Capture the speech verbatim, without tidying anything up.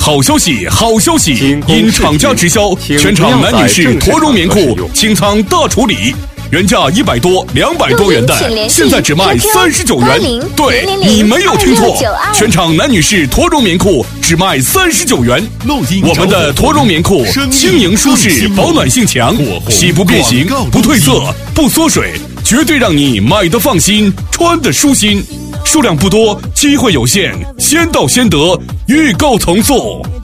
好消息，好消息！因厂家直销，全场男女士驼绒棉裤清仓大处理。原价一百多、两百多元的，现在只卖三十九元。对，你没有听错，全场男女士驼绒棉裤只卖三十九元。我们的驼绒棉裤轻盈舒适，保暖性强，洗不变形，不褪色，不缩水，绝对让你买的放心，穿的舒心。数量不多，机会有限，先到先得，预购从速。